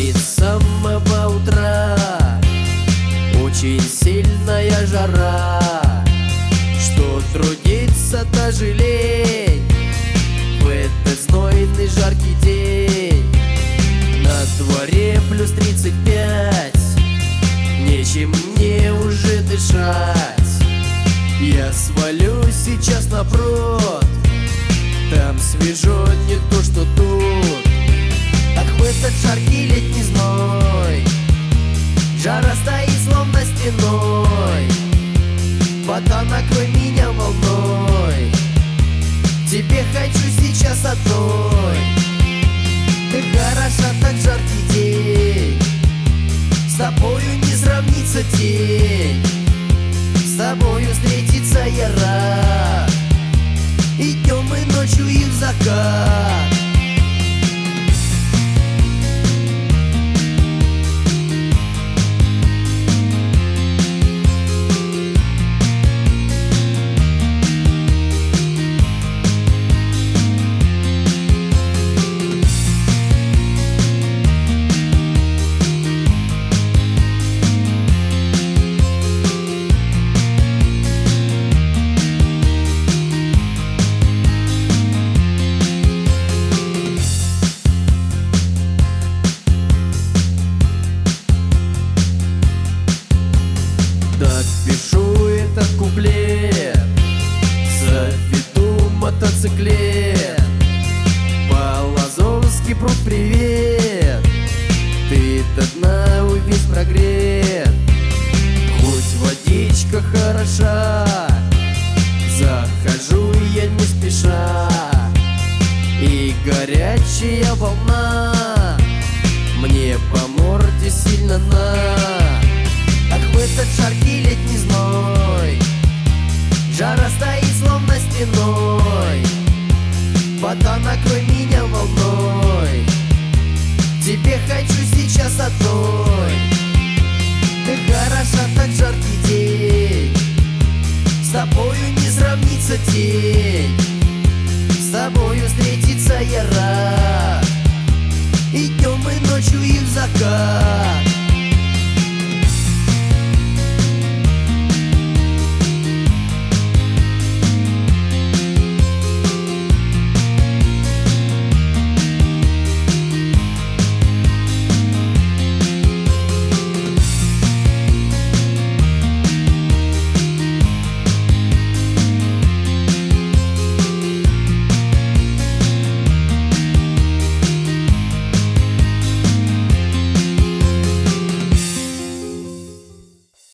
Стоит с самого утра очень сильная жара, что трудиться даже лень в этот знойный жаркий день. На дворе плюс 35, нечем мне уже дышать. Я свалюсь сейчас на прод, там свежо не то что тут. Ах, в этот жаркий летний зной жара стоит словно стеной. Вода, накрой меня волной, тебе хочу сейчас одной. Ты хороша, так жаркий день, с тобою не сравнится тень. С тобою встретиться я рад, и днем, и ночью, и в закат. Так пишу этот куплет, заведу мотоциклет. По-лазовски пруд привет, ты до дна весь прогрет. Хоть водичка хороша, захожу я не спеша, и горячая волна мне по морде сильно на. Ах, в этот жаркий летний зной жара стоит словно стеной. Вода, накрой меня волной, тебе хочу сейчас одной. Ты хороша, так жаркий день, с тобою не сравнится тень. С тобою встретиться я рад, и днем, и ночью, и в закат.